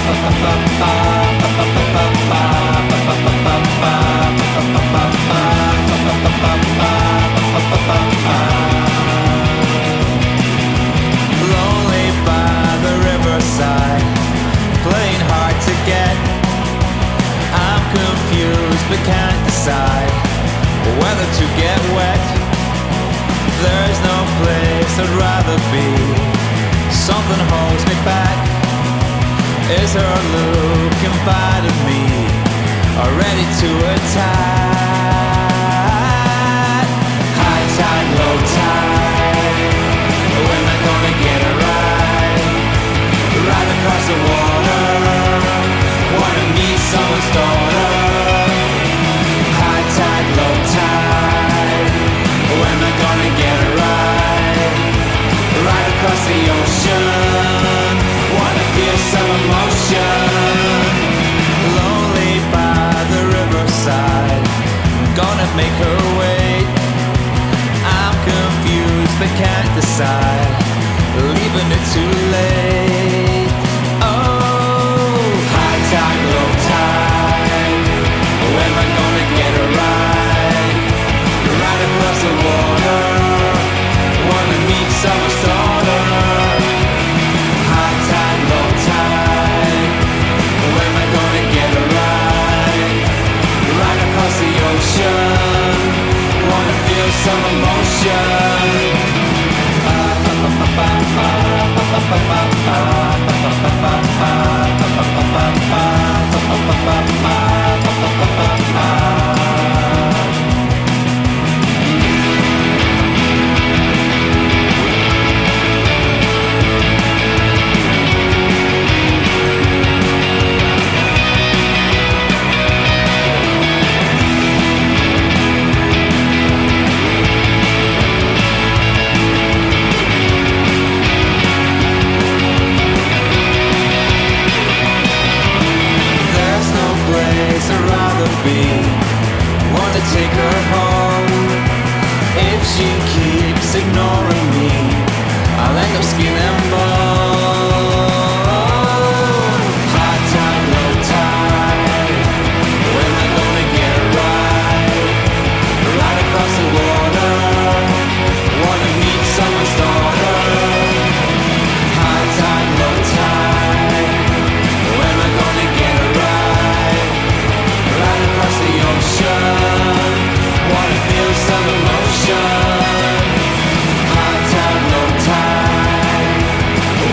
Lonely by the riverside, playing hard to get. I'm confused but can't decide whether to get wet. There's no place I'd rather be. Something holds me back. Is her look inviting me, or ready to attack? High tide, low tide, when am I gonna get it right? Right across the water, wanna meet someone's daughter. High tide, low tide, when am I gonna get it right? Right across the ocean, wanna feel some emotion. Lonely by the riverside, gonna make her wait. I'm confused but can't decide, leaving it too late. Oh, high tide, low tide, when am I gonna get it right? Right across the water, wanna meet someone's daughter. High tide, low tide, when am I gonna get it right? Right across the ocean, wanna feel some emotion. Wanna take her home. If she keeps ignoring me, I'll end up skin and bone. High tide, low tide, when am I gonna get it right? Right across the water, wanna meet someone's daughter. High tide, low tide, when am I gonna get it right? Right across the ocean, wanna feel some emotion. High tide, low tide,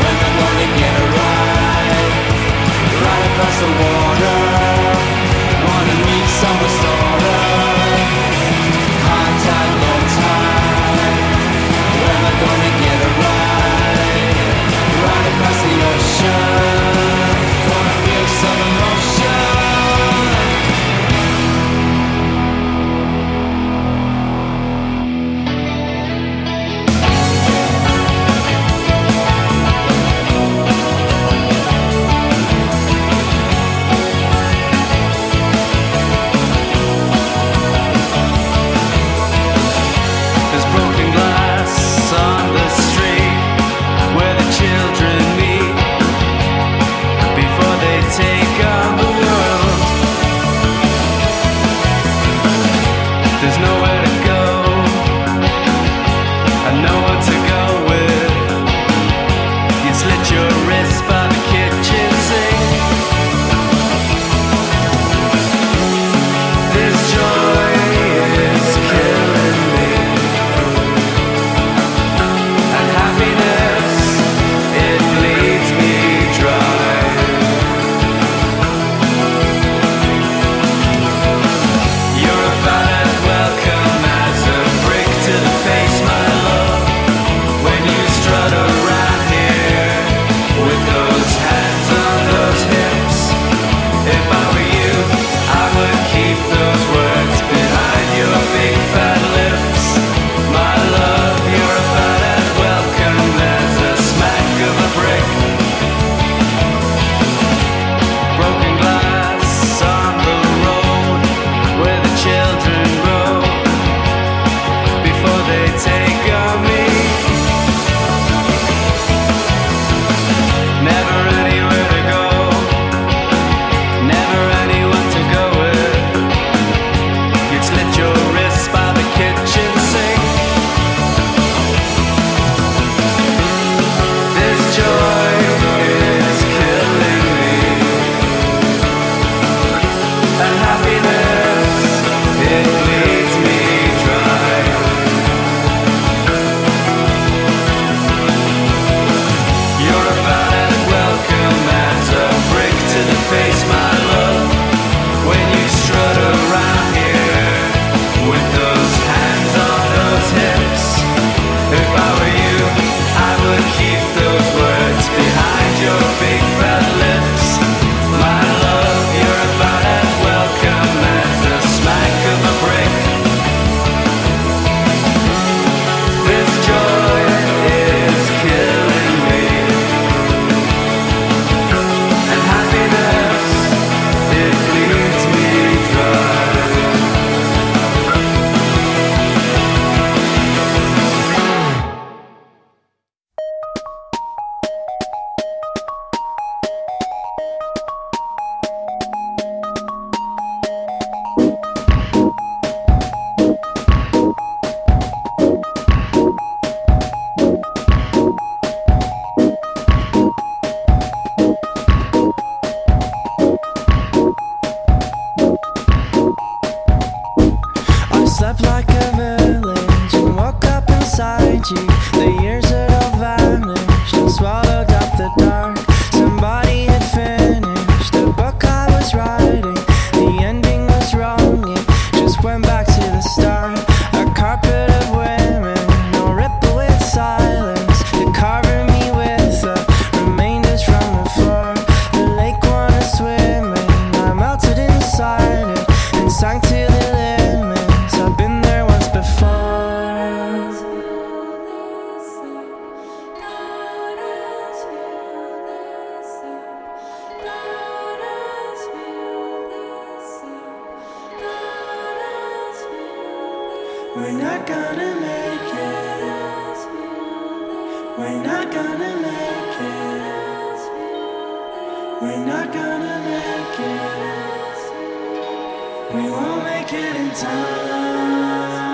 We're not gonna make it. We're not gonna make it. We're not gonna make it. We won't make it in time.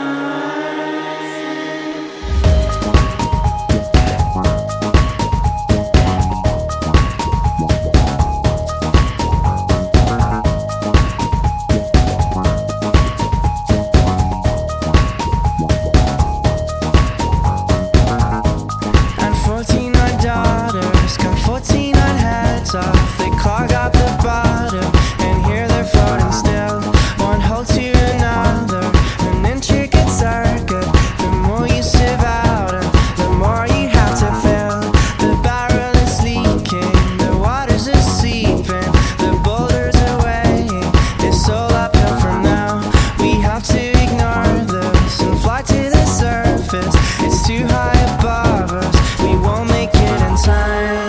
They clog up the bottom, and here they're floating still. One hole to another, an intricate circuit. The more you sieve out, and the more you have to fill. The barrel is leaking, the waters are seeping, the boulders are weighing. It's all uphill from now. We have to ignore this and fly to the surface. It's too high above us. We won't make it in time.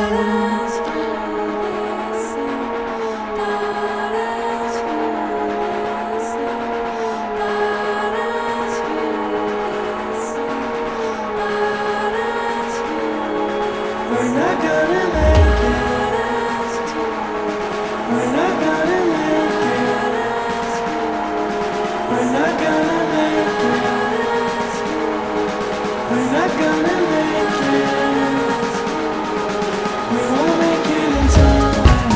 We're not gonna make it. We're not gonna make it. We're not gonna make it. We're not gonna make it. We won't make it in time.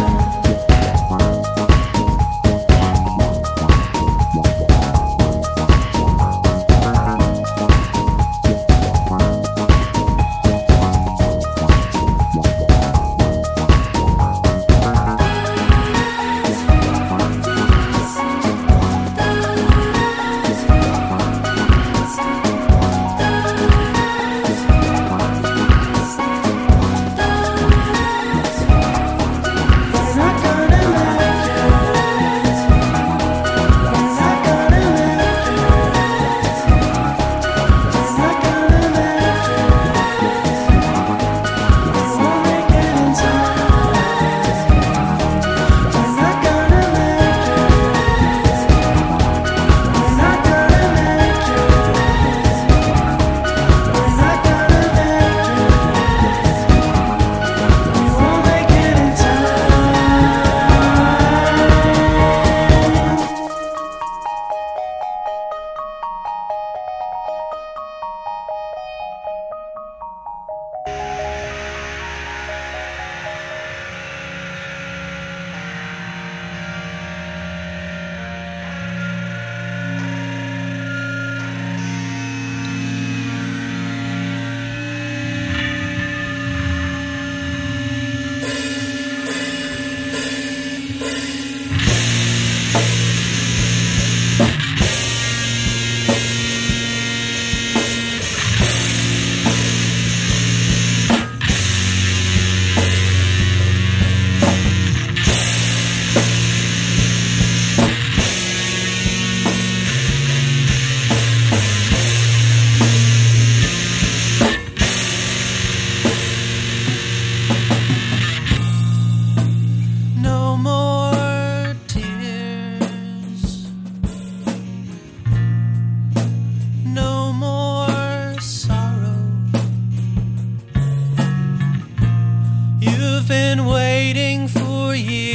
Been waiting for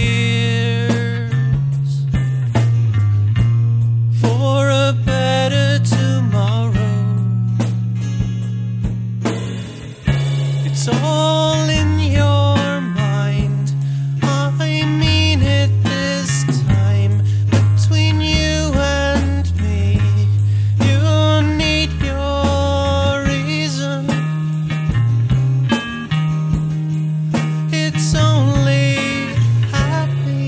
years for a better tomorrow. It's all in your mind. I mean it this time. Between you and me, you need your reason. It's only happy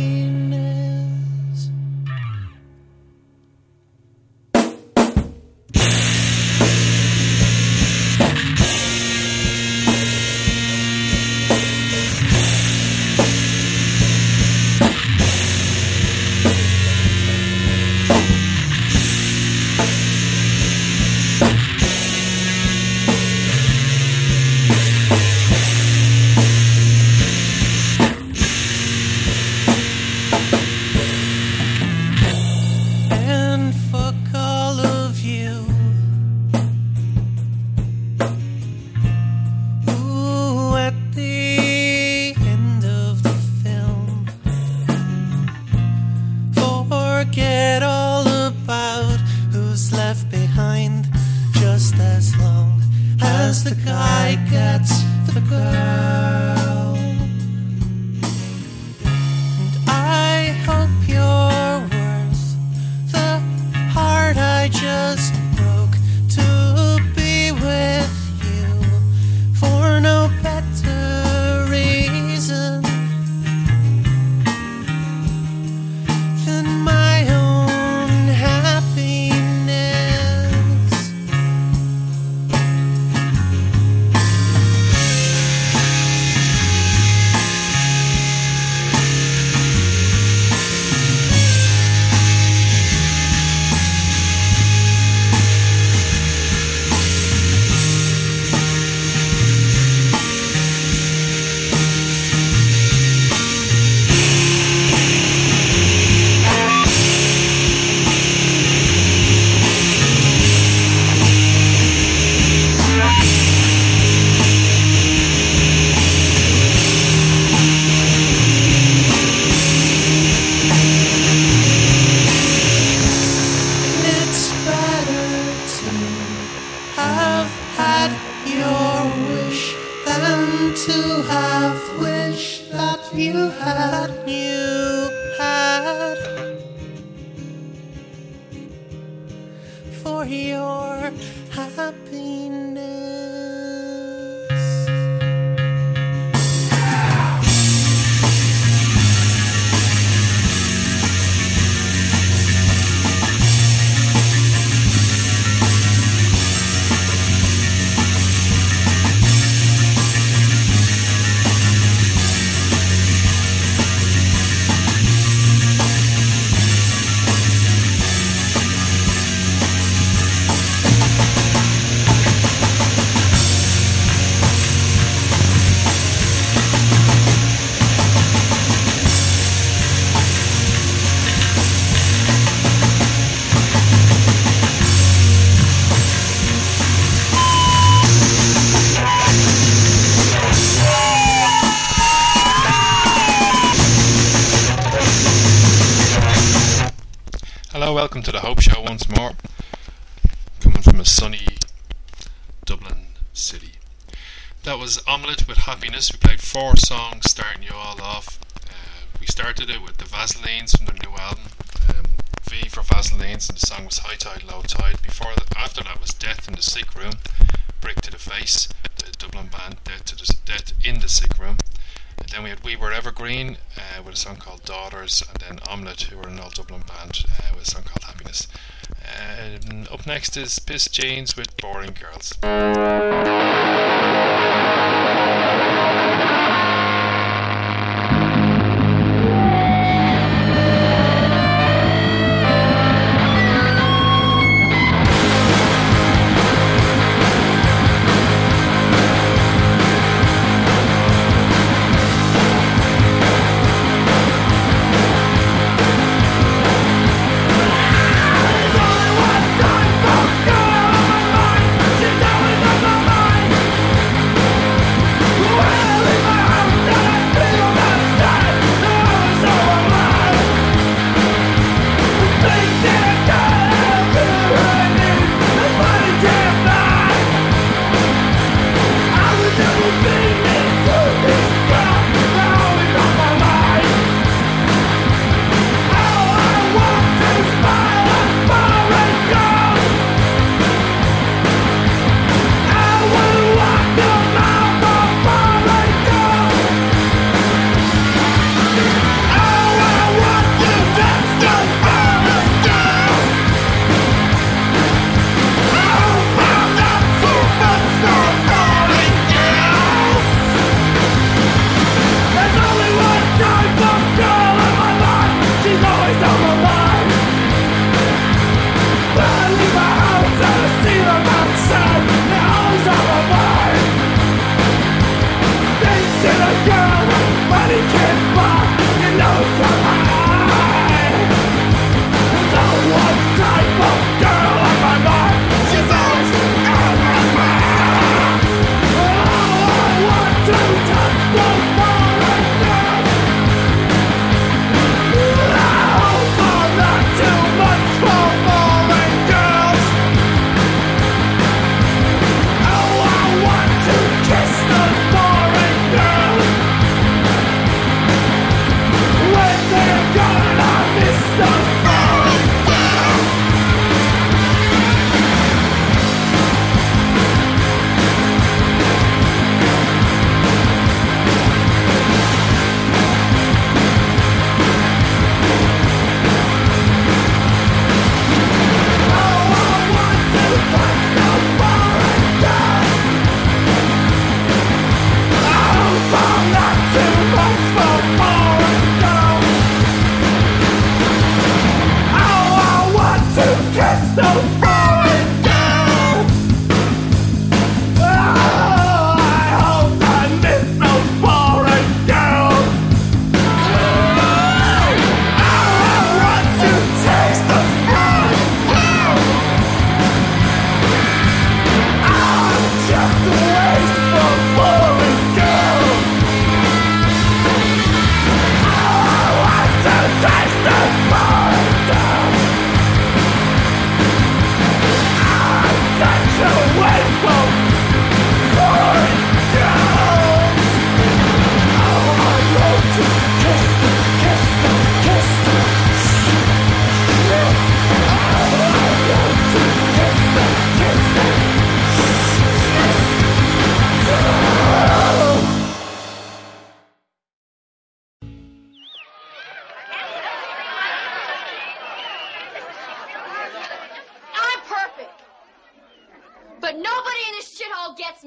have wished that you had for your happiness. Welcome to the Hope Show once more, coming from a sunny Dublin city. That was Omelette with Happiness. We played 4 songs starting you all off. We started it with the Vaselines from their new album, V for Vaselines, and the song was High Tide, Low Tide. After that was Death in the Sick Room, Brick to the Face, the Dublin band Death in the Sick Room. And then we had We Were Evergreen with a song called Daughters, and then Omelette, who were an old Dublin band, with a song called Happiness. Up next is Piss Jeans with Boring Girls.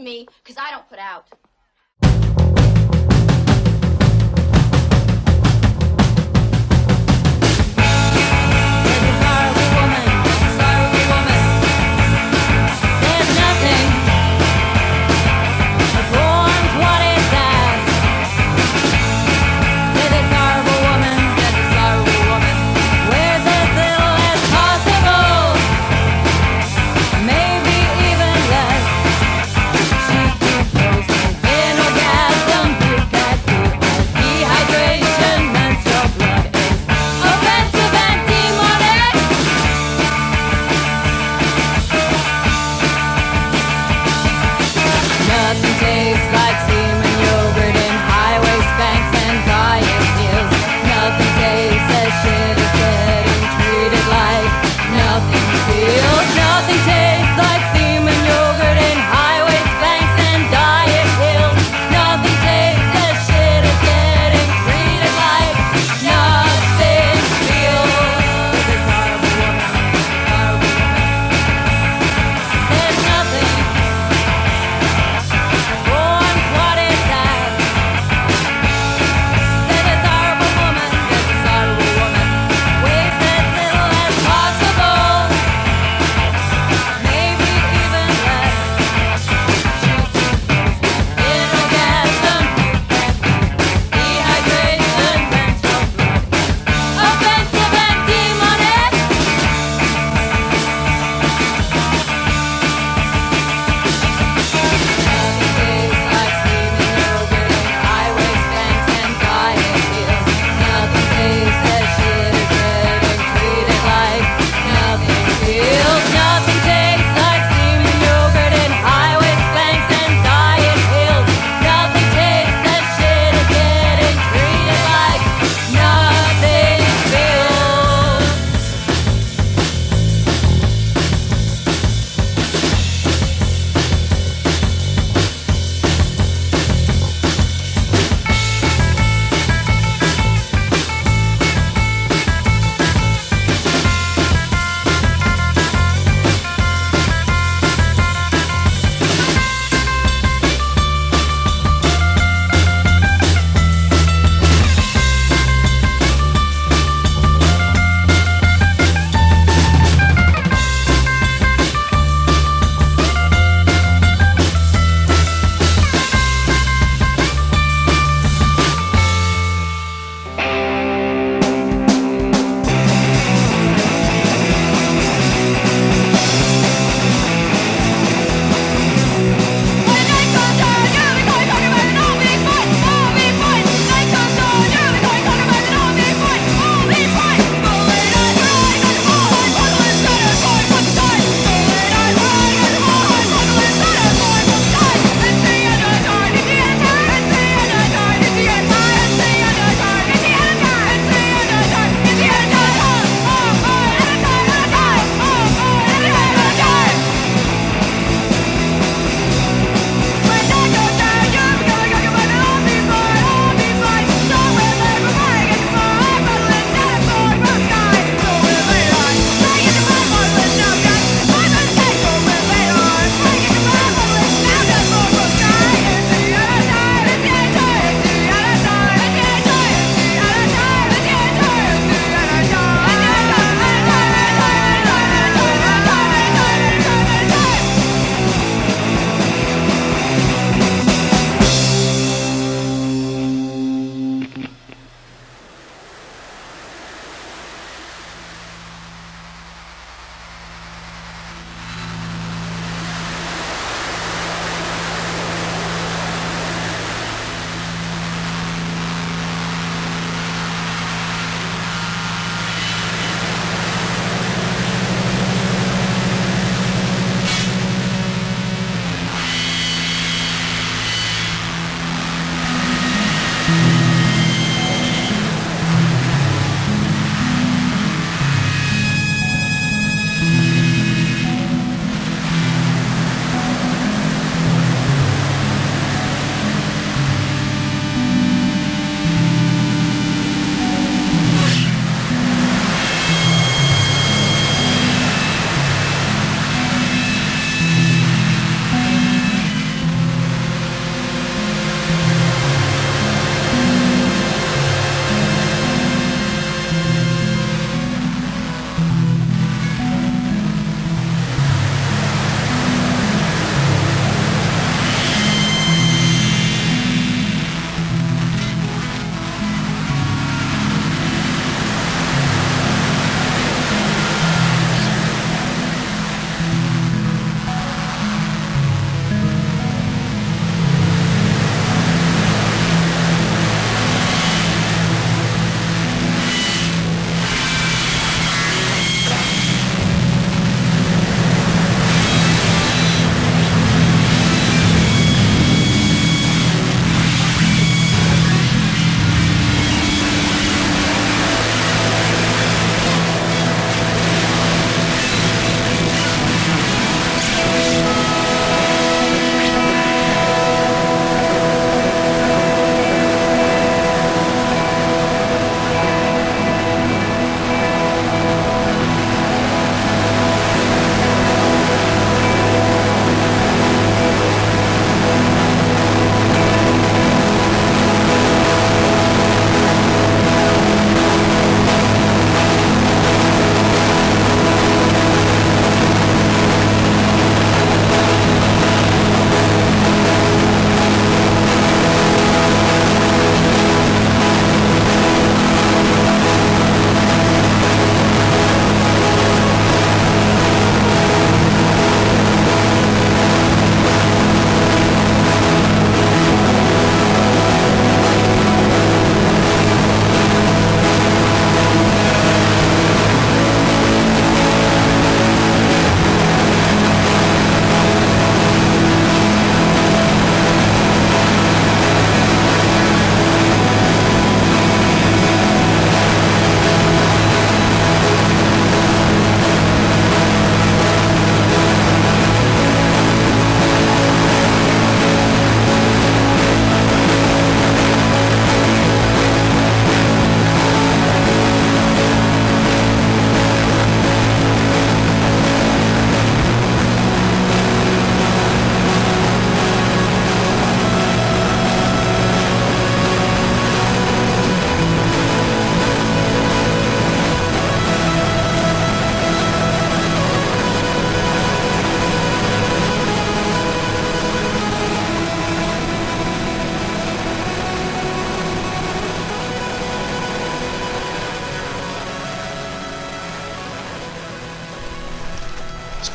me, because I don't put out. Maybe even less. She's supposed to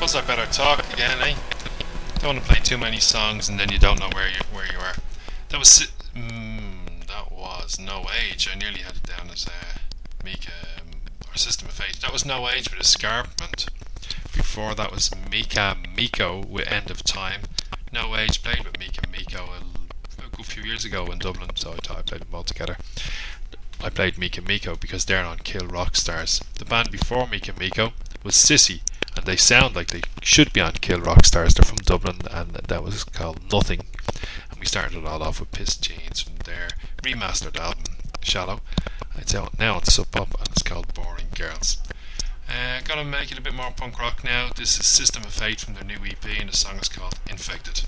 Suppose I better talk again, eh? Don't want to play too many songs and then you don't know where you are. That was No Age. I nearly had it down as Mika or System of Fate. That was No Age with Escarpment. Before that was Mika Miko with End of Time. No Age played with Mika Miko a good few years ago in Dublin, so I thought I played them all together. I played Mika Miko because they're on Kill Rock Stars. The band before Mika Miko was Sissy, and they sound like they should be on Kill Rock Stars. They're from Dublin, and that was called Nothing. And we started it all off with Piss Jeans from their remastered album Shallow. It's out now on Sub Pop, and it's called Boring Girls. Gonna make it a bit more punk rock now. This is System of Fate from their new EP, and the song is called Infected.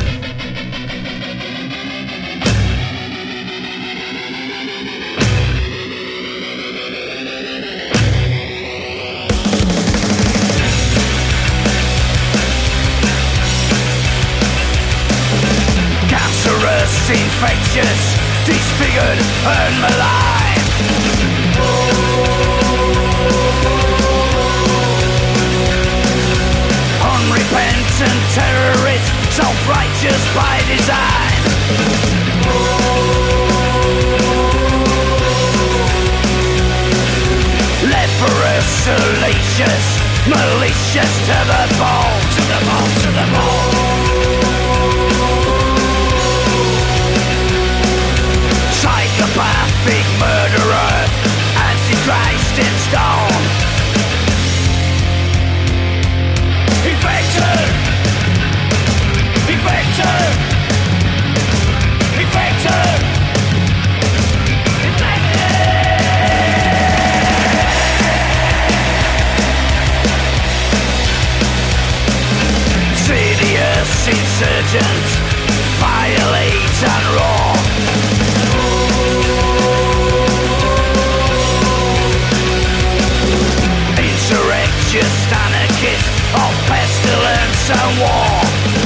Cancerous, infectious, disfigured and malign. Unrepentant terrorist, self-righteous by design. Leprous, salacious, malicious to the bone, to the bone, to the bone. Psychopathic murderer, Antichrist in stone. Infected! Infected! Infected! Insidious insurgents, violate and roar. Insurrectionist anarchist of pestilence and war.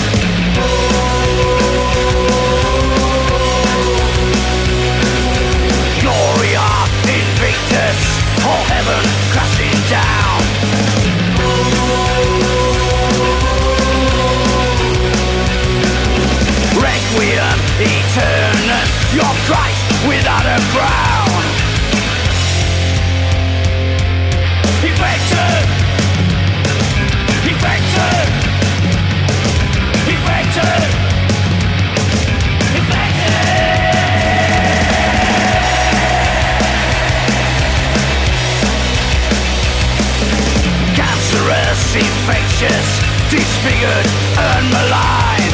Gloria Invictus, all heaven crashing down. Requiem eternal, your Christ without a crown. Infected! Infected! Infected! Cancerous, infectious, disfigured and malign.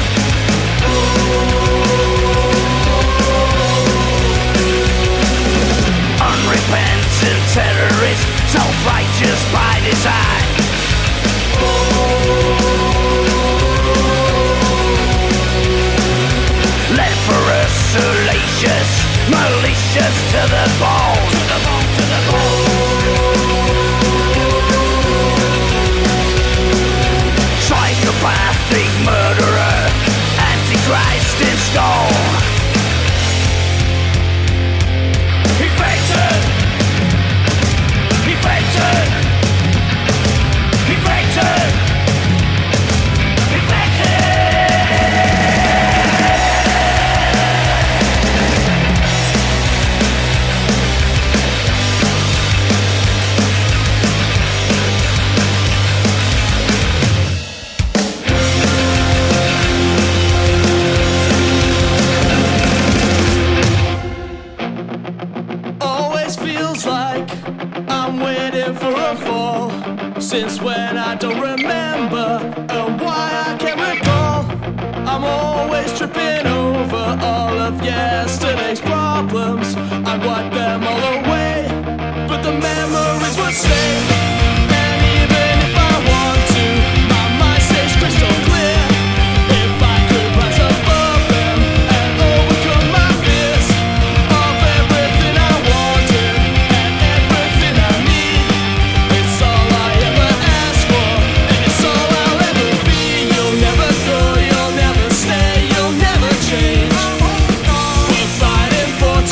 Unrepentant terrorist, self-righteous by design. Leprous, salacious, malicious to the bone, to the bone, to the bone. Psychopathic murderer, Antichrist in stone. Infected! Infected! Infected! Infected! Always feels like I'm waiting for a fall. Since when I don't remember, and why I can't recall. I'm always tripping over all of yesterday's problems. I wipe them all away, but the memories would stay. And even if I want to, my mind stays crystal clear. If I could rise above them and overcome my fears of everything I wanted and everything I need, it's all I ever ask for, and it's all I'll ever be. You'll never go, you'll never stay, you'll never change. We're fighting for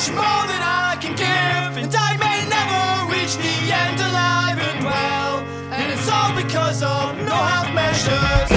much more than I can give, and I may never reach the end alive and well, and it's all because of no half measures.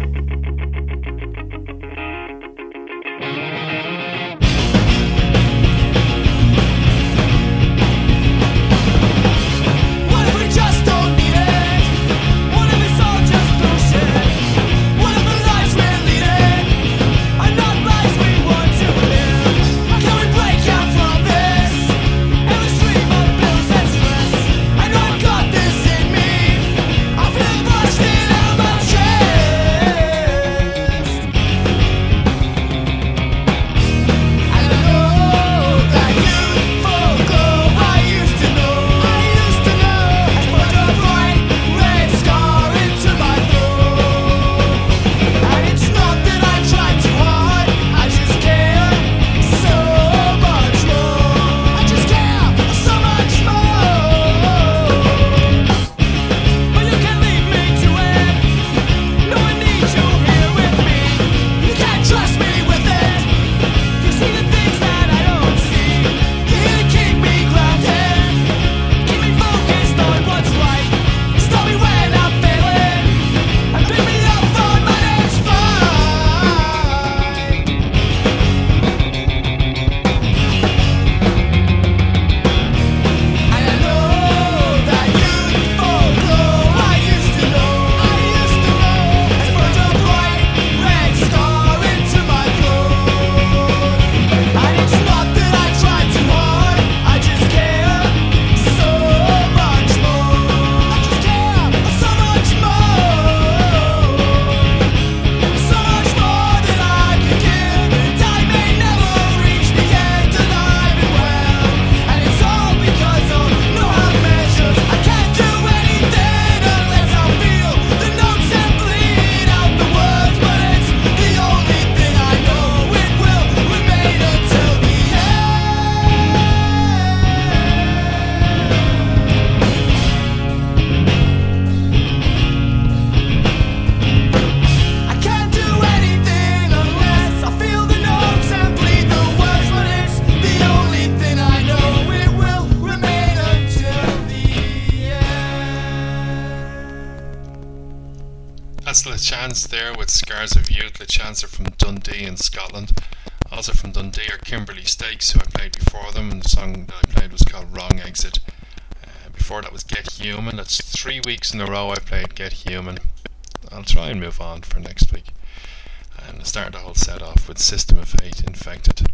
LeChance there with Scars of Youth. LeChance are from Dundee in Scotland. Also from Dundee are Kimberly Stakes, who I played before them, and the song that I played was called Wrong Exit. Before that was Get Human. That's 3 weeks in a row I played Get Human. I'll try and move on for next week. And I started the whole set off with System of Hate, Infected.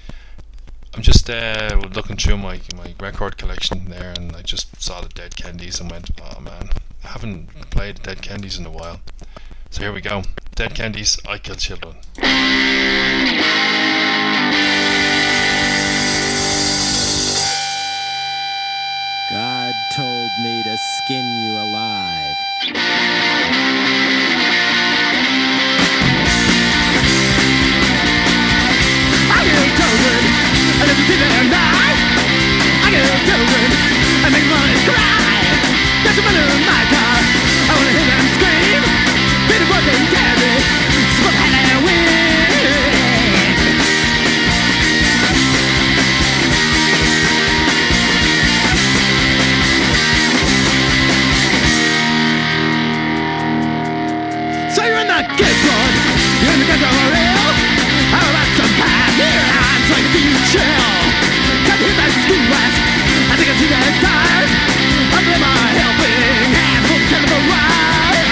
I'm just looking through my record collection there, and I just saw the Dead Kennedys and went, oh man, I haven't played Dead Kennedys in a while. So here we go. Dead Kennedys, I Kill Children. God told me to skin you alive. I kill children, I never see them die. I kill children, I make money cry. Got some money in my car, I wanna hear them scream. Be the fucking candy, smoke Halloween. So you're in the kid club, you're in the ghetto real. How about some pie here? I'm trying to do you chill. Can't hit that school rat, I think I see that tires. I'm in my helping hand, full chemical ride.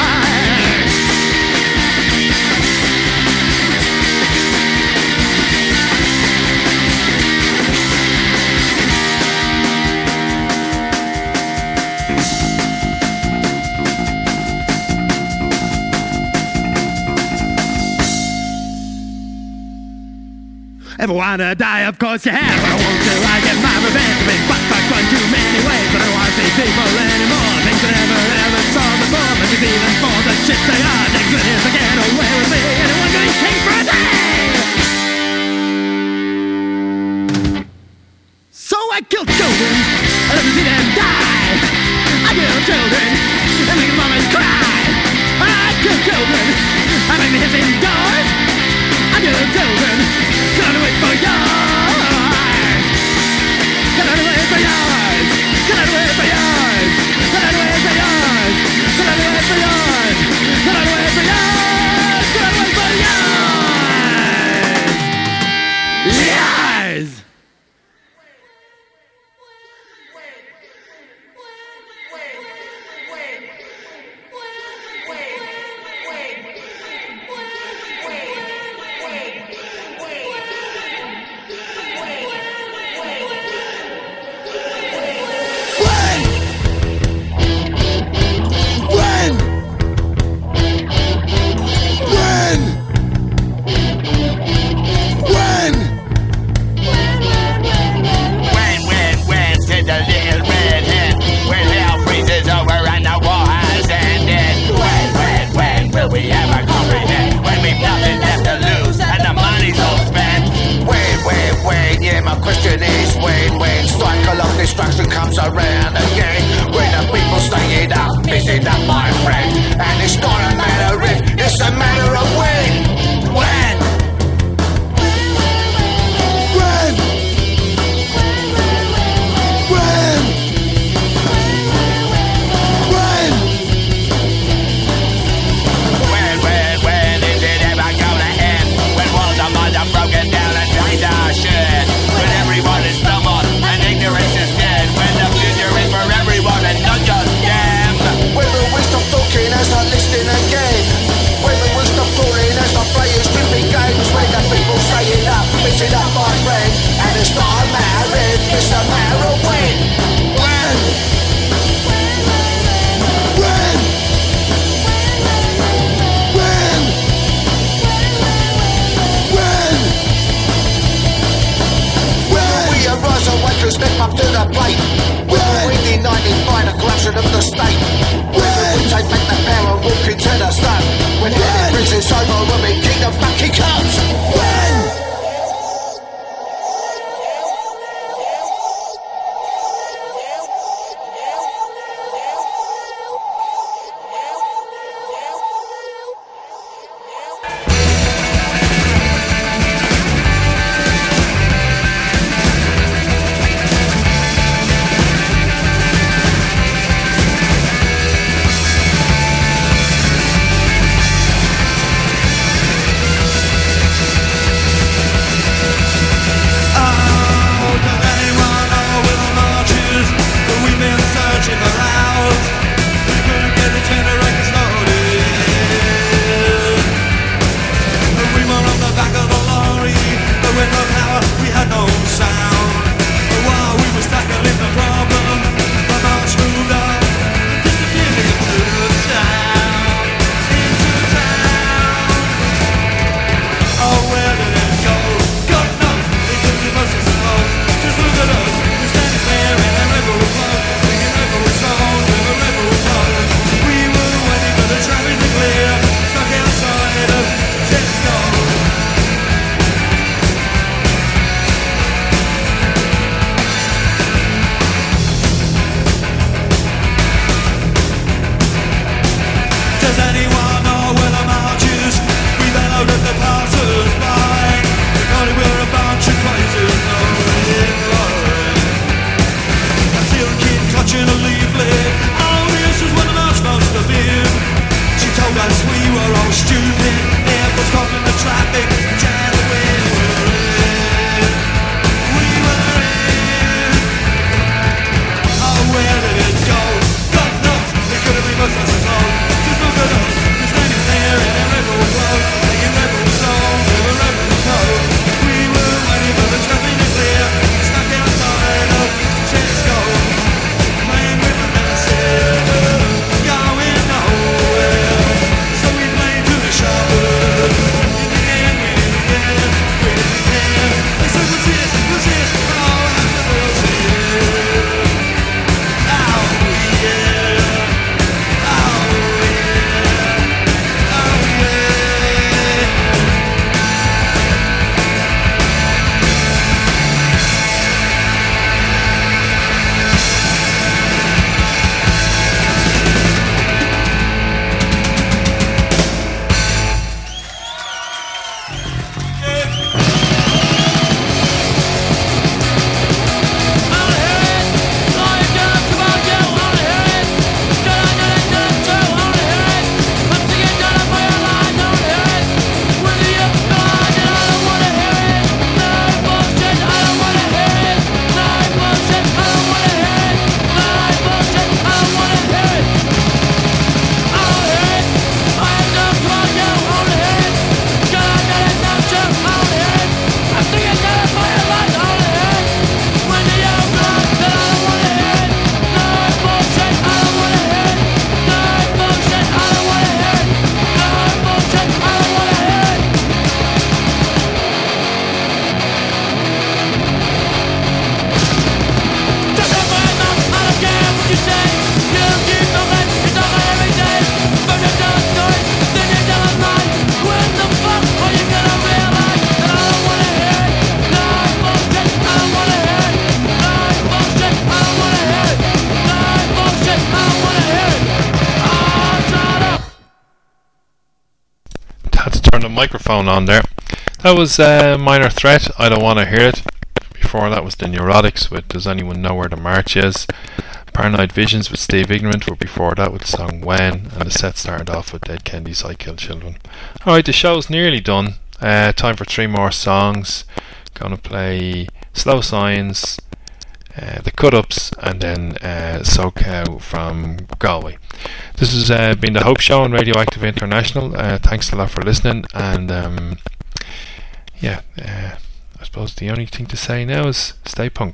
Ever wanna die? Of course you have. But I won't do. I get my revenge. Big butt fuck run too many ways. But I don't wanna see people anymore. Things I never ever saw before. But you see them for the shit they are. Things that is to get away with me. Anyone gonna king for a day? So I kill children. I love to see them die. I kill children. I make mamas cry. I kill children. I make the hits indoors. I kill children. Gonna wait for yours. around again. When the people staying up, busy up, my friend. And it's not a matter if, it's a matter of when. When? When? When? When is it ever gonna end? When walls are mud are broken down and days are shed? When everyone is stumbled and ignorance is dead? When the future is for everyone and not just them? When will we stop talking and start listening again? When will we stop calling and start playing stupid games? When the people saying up, missing up, my friend. And it's not a matter if, it's a matter of when. When? When? When? When? When? We arise and wake and step up to the plate. When we deny the corruption of the state. When we take back the power and walk into the sun. When the prison over, we'll be king of fucking cops. When? turn the microphone on there. That was Minor Threat, I Don't Want to Hear It. Before that was the Neurotics with Does Anyone Know Where the March Is? Paranoid Visions with Steve Ignorant were before that with the song When, and the set started off with Dead Kennedys I Kill Children. Alright, the show's nearly done. Time for 3 more songs. Gonna play Slow Signs, The Cut-Ups, and then SoCal from Galway. This has been the Hope Show on Radioactive International. Thanks a lot for listening, and I suppose the only thing to say now is stay punk.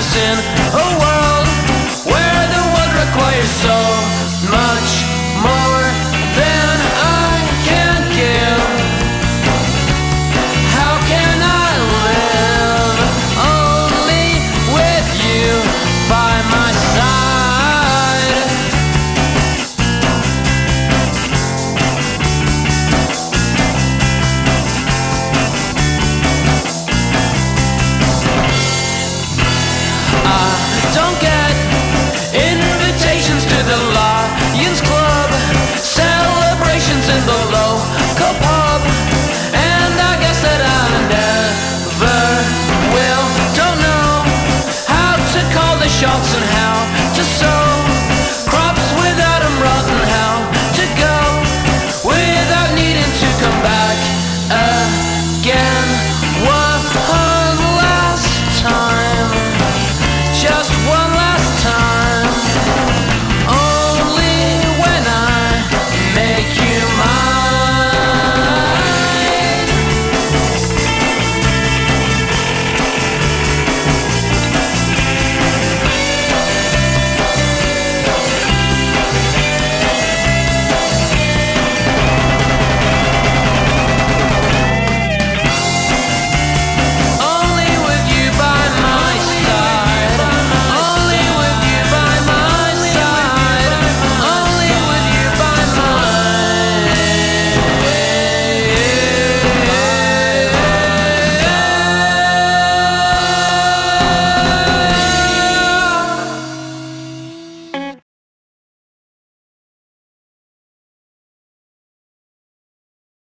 listen.